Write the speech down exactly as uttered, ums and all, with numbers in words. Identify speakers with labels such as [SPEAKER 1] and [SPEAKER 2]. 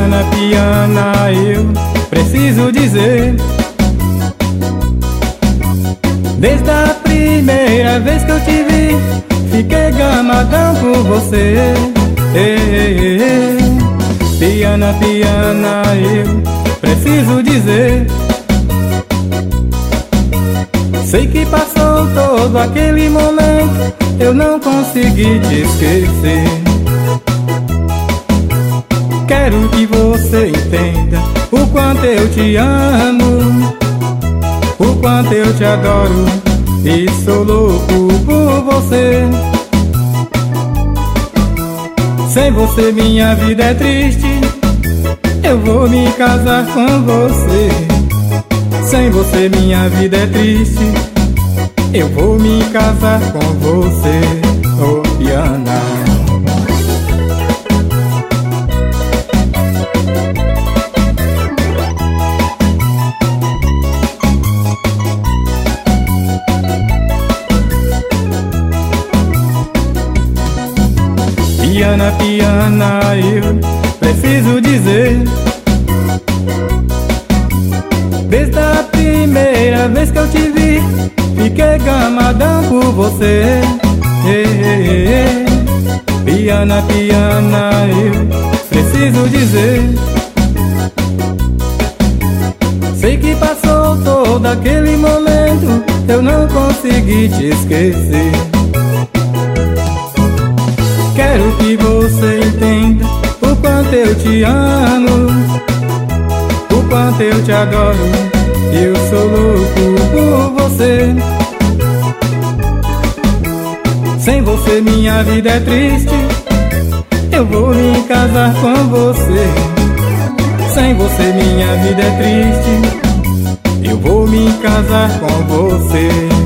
[SPEAKER 1] Piana, piana, eu preciso dizer, desde a primeira vez que eu te vi, fiquei gamadão por você. Ei, ei, ei. Piana, piana, eu preciso dizer, sei que passou todo aquele momento, eu não consegui te esquecer. Quero que você entenda o quanto eu te amo, o quanto eu te adoro e sou louco por você. Sem você minha vida é triste, eu vou me casar com você. Sem você minha vida é triste, eu vou me casar com você. Oh, Piana. Piana, piana, eu preciso dizer, desde a primeira vez que eu te vi, fiquei gamadão por você. Ei, ei, ei. Piana, piana, eu preciso dizer, sei que passou todo aquele momento, eu não consegui te esquecer. Quero que você entenda o quanto eu te amo, o quanto eu te adoro, eu sou louco por você. Sem você minha vida é triste, eu vou me casar com você. Sem você minha vida é triste, eu vou me casar com você.